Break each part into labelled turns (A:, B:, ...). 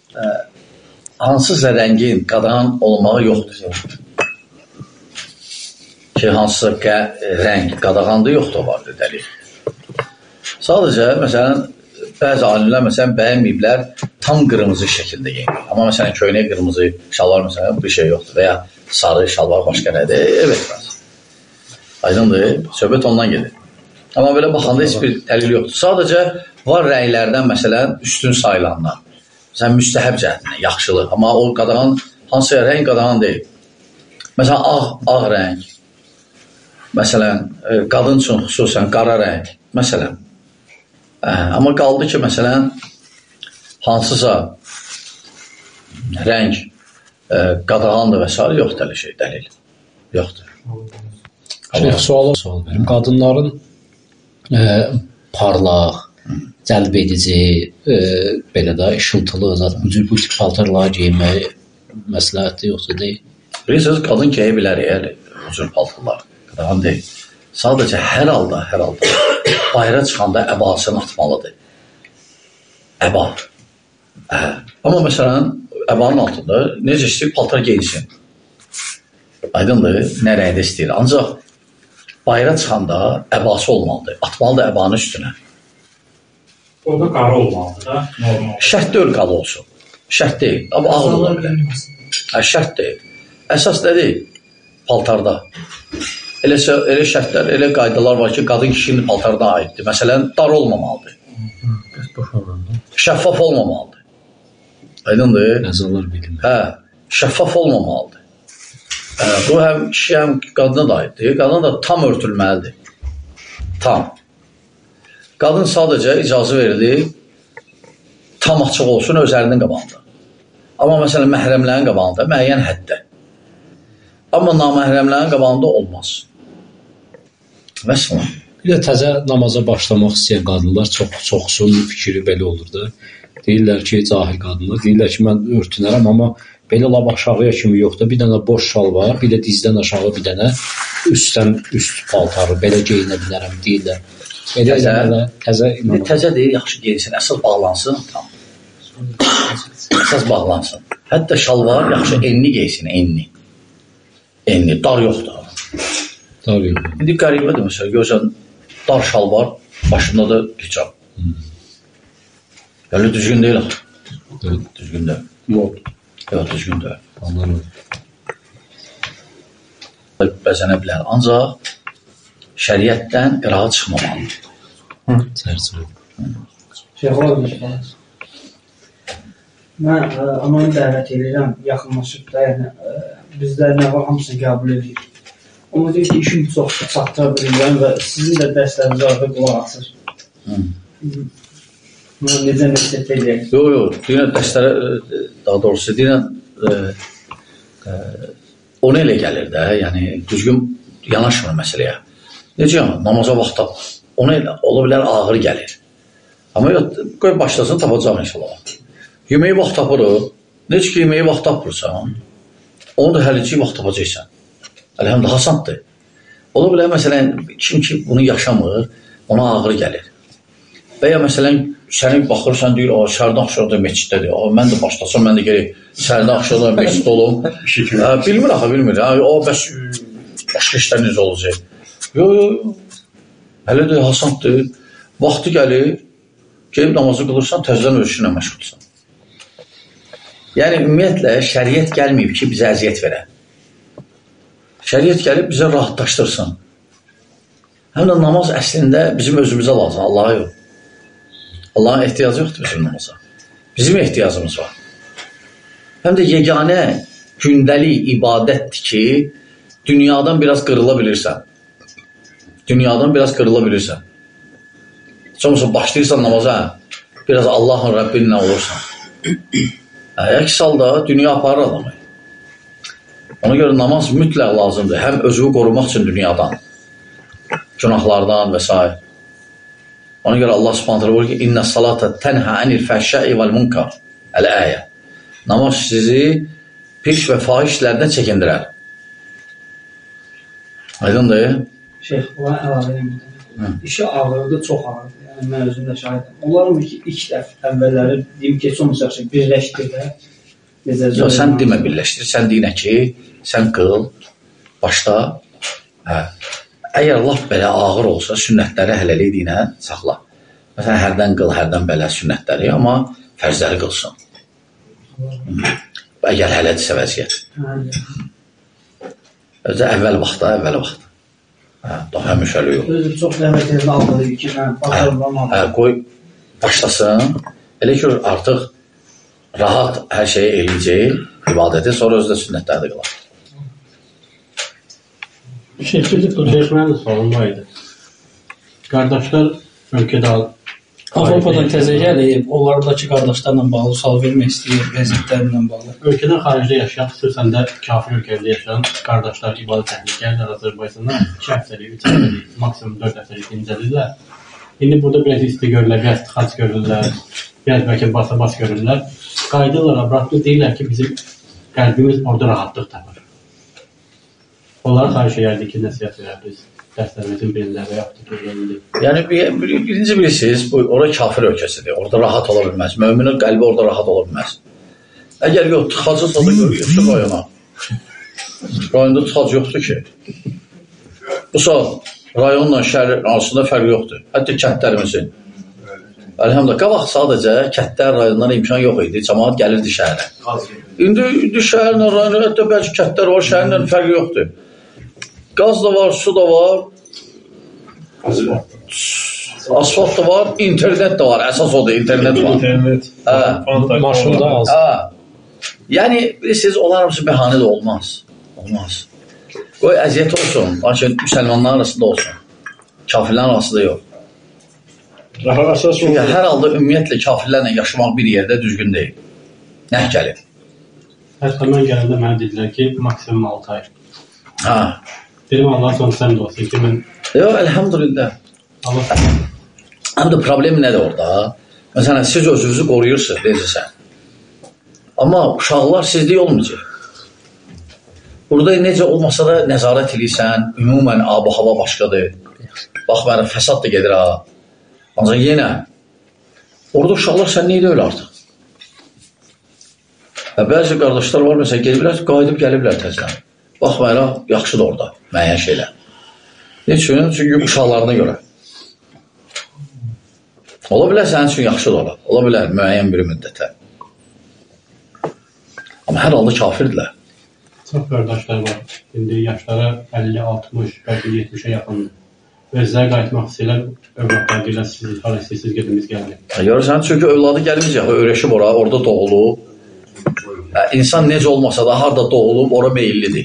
A: hansısa rəngin qadağan olmağı yoxdur. Ki, hansısa rəng qadağandır, yoxdur, vardır dəlil. Sadəcə, məsələn, bəzi alimlər, məsələn, bəyənməyiblər tam qırmızı şəkildə geyinir. Amma, məsələn, köynək qırmızı şalvar, məsələn, bir şey yoxdur. Və ya sarı şalvar başqa nədir? Evet, aydındır, söhbət ondan gedir. Amma belə baxanda heç bir dəlil yoxdur. Sadəcə, var rənglərdən, məsələn, üstün sayılanlar. Məsələn, müstəhəb cəhətindən, yaxşılıq. Amma o qadağan, hansı rəng qadağan deyil. Məsələn, ağ rəng. Məsələn, qadın üçün xüsusən qara rəng. Məsələn. Amma qaldı ki, məsələn, hansısa rəng qadağandır və s. yoxdur elə şey, dəlil. Yoxdur.
B: Sual verim. Qadınların parlaq, cəlb edici, belə də işıltılı, bu tip paltarları geyinmək məsləhətdir, yoxsa deyil?
A: Bilirsiniz, qadın geyə bilər bu cür paltarlar. Qadağan deyil. Sadəcə hər halda bayra çıxanda əbasını atmalıdır. Əba. Amma məsələn, əbanın altında necə istəyir, paltar geyinsin. Aydındır, nə rəngdə istəyir. Ancaq bayra çıxanda əbası olmalıdır. Atmalıdır əbanın üstünə.
C: Orada qara olmalıdır da, normal.
A: Şərt deyil qara olsun. Şərt deyil. Amma ağır ola bilər. Şərt deyil. Əsas nədir? Paltarda. Elə şərtlər, elə qaydalar var ki, qadın kişinin paltarına aiddir. Məsələn, dar olmamalıdır. Şəffaf olmamalıdır. Aydındır?
B: Nəzarlar bilinmir.
A: Şəffaf olmamalıdır. Bu həm kişi, həm qadına da aiddir. Qadın da tam örtülməlidir. Tam. Qadın sadəcə icazə verilir, tam açıq olsun özlərinin qabağında. Amma məsələn, məhrəmlərin qabağında müəyyən həddə. Amma naməhrəmlərin qabağında olmaz. Məsələn.
B: Bir də təzə namaza başlamaq istəyən qadınlar çoxsun fikri belə olur da. Deyirlər ki, cahil qadınlar, deyirlər ki, mən örtünərəm, amma belə lab aşağıya kimi yoxdur. Bir dənə boş şal var, bir də dizdən aşağı bir dənə üst paltarı, belə geyinə bilərəm, deyirlər.
A: Təzə deyil, yaxşı geyinsin, əsas bağlansın. Əsas bağlansın. Hətta şalvar yaxşı enli geysin, enli. Enli, dar yoxdur.
B: Dar yoxdur.
A: İndi qəribədir, məsələn, görsən, dar şalvar, başında da hicab. Öyle düzgün değil.
B: Evet.
A: Düzgün değil.
B: Yok.
A: Evet, düzgün değil.
B: Anladım.
A: Bəzənə bilər. Ancaq şəriətdən qırağa çıxmamalıdır.
B: Çərçivə.
D: Şeyh olabilir. Mən ananı dəvət edirəm, yaxınlaşıb da, yəni, bizlər nə var, hamısını qəbul edir. Amma deyir ki, işim çox çatdıra bilirəm və sizin də dərsləriniz arada qulaq asır. Mən necə məqsəd edəyək?
A: Yox, deyilən dərslərə, daha doğrusu deyilən, ona elə gəlir də, yəni düzgün yanaşmır məsələyə. Necə yana, namaza vaxt tap, ona elə, ola bilər ağır gəlir. Amma qoy başlasın, tapacaq inşallah. Yeməyi vaxt tapırıq, necə ki, yeməyi vaxt tapırsan, onu da həlici vaxt tapacaqsan. Əlhəmdə hasandır. Ola bilər, məsələn, kim ki bunu yaşamır, ona ağır gəlir. Və ya məsələn, səni baxırsan, deyir, sərdən axşada meçiddədir. Mən də başlasam, mən də gələk, sərdən axşada meçiddə olum. Bilmir axı, bilmir. Bəs başqa işlər necə olacaq? Yox. Hələ də hasandır. Vaxtı gəlir, gəlib namazı qılırsan, təzədən ölçünə məşğulsan. Yəni, ümumiyyətlə, şəriət gəlməyib ki, bizə əziyyət verə. Şəriət gəlib bizə rahatlaşdırsın. Həm də namaz əslində bizim özümüzə lazım, Allaha yox. Allahın ehtiyacı yoxdur bizim namaza. Bizim ehtiyacımız var. Həm də yeganə gündəlik ibadətdir ki, dünyadan biraz qırıla bilirsən. Dünyadan biraz qırıla bilirsən. Çoxsa başlayırsan namaza, biraz Allahın Rəbbinlə olursan. Əks halda dünya aparır adamı. Ona görə namaz mütləq lazımdır. Həm özünü qorumaq üçün dünyadan, günahlardan və s. Ona görə Allah subhanətə buyurur ki, İnnə salata tənhə ənil fəhşəi vəl munkar. Əl-əyə. Namaz sizi piş və fahişlərdən çəkindirər. Aydındır?
D: Şeyh, buna əlavə edin. İşi ağırdır, çox ağırdır. mən özüm də şahidəm. Onlar mı ki, ilk dəfə əvvəlləri deyim ki, son müsəqsə birləşdirdə.
A: Sən demə birləşdir, sən deyinə ki, sən qıl, başda, əgər laf belə ağır olsa, sünnətləri hələlik deyinə saxla. Məsələn, hərdən qıl, hərdən belə sünnətləri, amma fərzləri qılsın. Əgər hələdirsə vəziyyət. Əvvəl vaxtda. Daha müşəli yox.
D: Özü çox dəvətlərini almalıyıq ki, mən baxarım.
A: Qoy, başlasın. Elə ki, artıq rahat hər şeyi eləyəcək, ibadəti, sonra özü də sünnətləri qılar.
E: Şeyxmənin sualım var idi. Qardaşlar ölkədə
F: Avropadan təzə gəlib, onlardakı qardaşlarla bağlı sual vermək istəyir, vəziyyətlərlə bağlı.
E: Ölkədən xaricdə yaşayan, xüsusən də kafir ölkədə yaşayan qardaşlar ibadət əhli gəlirlər Azərbaycandan 2 həftəlik, 3 həftəlik, maksimum 4 həftəlik incəlirlər. İndi burada biraz isti görürlər, biraz tıxac görürlər, biraz bəlkə basa-bas görürlər. Qayıdırlar, abraklı deyirlər ki, bizim qəlbimiz orada rahatlıq tapır. Onlara xariş edərdik ki, nəsiyyət verərdiniz. Dərslərimizin birində və yaxud da görülür.
A: Yəni, birinci bilirsiniz, ora kafir ölkəsidir, orada rahat ola bilməz. Möminin qəlbi orada rahat ola bilməz. Əgər yox, tıxacırsa da görüyorsa rayona. Rayonda tıxac yoxdur ki. Bu saat rayonla şəhər arasında fərq yoxdur. Hətta kəndlərimizin. Əlhamdülillah, qabaq sadəcə kətlər rayondan imkan yox idi, cəmaat gəlirdi şəhərə. İndi şəhərlə rayonda, hətta bəlkə kətlər var, şəhərlə fərq yoxdur. Qaz da var, su da var, asfalt da var, internet da var, əsas odur, internet var.
B: Maşın da az.
A: Yəni, bilirsiniz, onlar hamısı bəhanə də olmaz. Olmaz. Qoy, əziyyət olsun, lakin müsəlmanlar arasında olsun. Kafirlərin arasında yox. Çünki hər halda ümumiyyətlə kafirlərlə yaşamaq bir yerdə düzgün deyil. Nəh gəlir.
E: Hətta mən gələndə mənə dedilər ki, maksimum 6 ay. Dedim, Allah son sən də olsun ki, mən...
A: Yox, əlhamdülillah. Həm də problemi nədir orada? Məsələn, siz özünüzü qoruyursunuz, deyirsən. Amma uşaqlar sizlik olmayacaq. Burada necə olmasa da nəzarət edirsən, ümumən ab-hava başqadır. Bax, mənim fəsad da gedir ha. Ancaq yenə, orada uşaqlar sən neydə öyle artıq? Bəzi qardaşlar var, məsələn, geliblər, qayıdıb gəliblər təzdən. Baxmayaraq, yaxşıdır orada, müəyyən şeylər. Niçin? Çünki uşaqlarına görə. Ola bilər sənin üçün yaxşıdır ola. Ola bilər müəyyən bir müddətə. Amma hər halda kafirdirlər.
E: Çox qardaşlar var. İndi yaşları 50, 60, bəlkə 70-ə yaxındır. Özləri qayıtmaq istəyirlər, övladlar deyirlər, siz hara istəyirsiniz, gedimiz gəlmir.
A: Görürsən, çünki övladı gəlməyəcək, öyrəşib ora, orada doğulub. İnsan necə olmasa da, harada doğulub, ora meyillidir.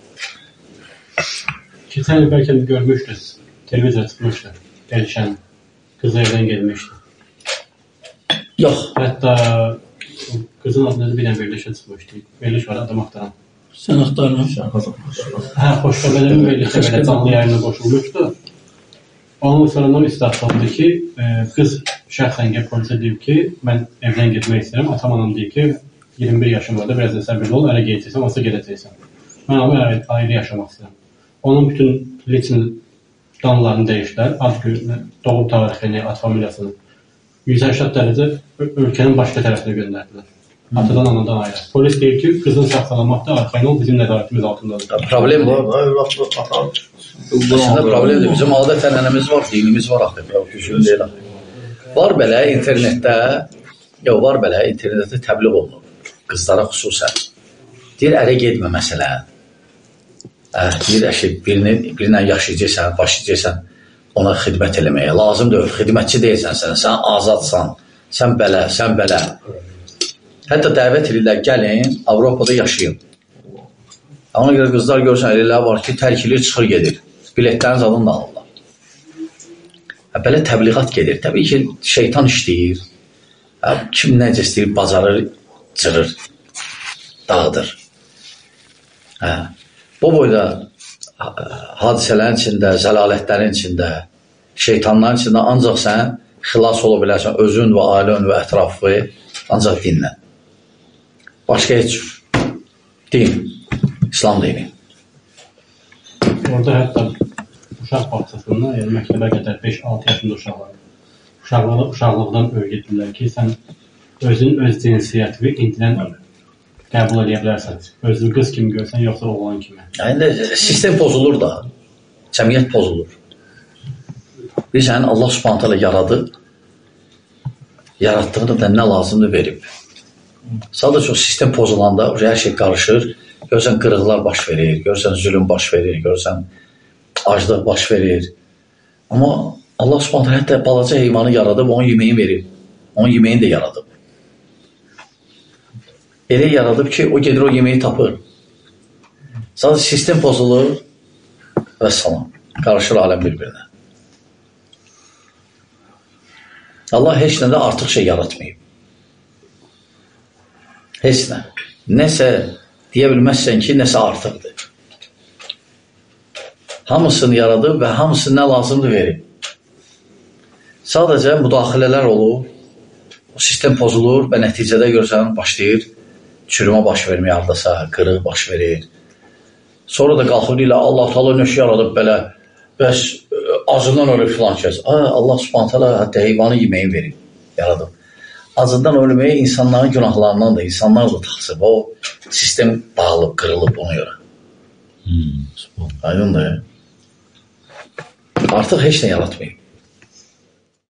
E: Keçən il bəlkə görmüşdünüz, televizor çıxmışdı, Elşən, qızı evdən gelmişdi.
A: Yox.
E: Hətta qızın adında bir dənə verilişə çıxmışdı, veriliş var, adam axtaran.
F: Sən axtarın.
E: Xoşqabələrin verilişə belə canlı yayına qoşulmuşdu. Onun sonradan istatlandı ki, qız şəxsən gəlib polisə deyib ki, mən evdən getmək istəyirəm, atam anam deyib ki, 21 yaşım var da, biraz da səbirli ol, ərə gedəcəksən, olsa gedəcəksən. Mən ama ayrı yaşamaq istəyirəm. Onun bütün liçin danlarını dəyişdilər, ad günü, doğum tarixini, ad familiyasını 180 dərəcə ölkənin başqa tərəfinə göndərdilər. Atadan, anadan ayrı. Polis deyir ki, qızın sağlamaqda arxayın ol, bizim nəzarətimiz altındadır.
A: Problemdir. Aslında problemdir. Bizim adət ənənəmiz var, dinimiz var axı. Düşün deyil axı. Var belə internetdə təbliğ olunur. Qızlara xüsusən. Deyir, ərə getmə məsələn. Deyir, birinlə yaşayacaqsan, başlayacaqsan ona xidmət eləməyə. Lazım deyil, xidmətçi deyilsən sən, sən azadsan, sən belə. Hətta dəvət edirlər, gəlin, Avropada yaşayın. Ona görə qızlar görürsən, elələr var ki, tərkilir, çıxır gedir. Biletlərin zadını da alırlar. Belə təbliğat gedir. Təbii ki, şeytan işləyir. Kim necə istəyir, bacarır, cırır, dağıdır. Bu boyda hadisələrin içində, zəlalətlərin içində, şeytanların içində ancaq sən xilas ola bilərsən, özün və ailən və ətrafı ancaq dinlə. Başqa heç din, İslam dini.
E: Orada hətta uşaq bağçasında, yəni məktəbə qədər 5-6 yaşında uşaq var. uşaqlıqdan öyrədirlər ki, sən özün öz cinsiyyətini indidən qəbul edə bilərsən. Özünü qız kimi görsən, yoxsa oğlan kimi.
A: Yəni sistem pozulur da, cəmiyyət pozulur. Bir sənin Allah Subhanahu taala yaradıb, yaratdığını da nə lazımdır verib. Sadəcə o sistem pozulanda hər şey qarışır, görsən qırıqlar baş verir, görsən zülm baş verir, görsən aclıq baş verir. Amma Allah Subhanahu taala hətta balaca heyvanı yaradıb, onun yeməyini verir. Onun yeməyini də yaradıb. Elə yaradıb ki, o gedir o yeməyi tapır. Sadəcə sistem pozulur və salam. Qarışır aləm bir-birinə. Allah heç nədə artıq şey yaratmayıb. Heç nə. Nəsə deyə bilməzsən ki, nəsə artıqdır. Hamısını yaradıb və hamısını nə lazımdır verib. Sadəcə müdaxilələr olur, o sistem pozulur və nəticədə görsən başlayır çürümə baş verməyə hardasa, qırıq baş verir. Sonra da qalxır ilə Allah Taala nöş yaradıb belə, bəs acından ölüb filan kəs. Allah Subhanahu taala hətta heyvanı yeməyi verib, yaradıb. Acından ölməyi insanların günahlarından da, insanlar da taxsıb. O sistem dağılıb, qırılıb ona görə. Aydındır. Artıq heç nə yaratmayıb.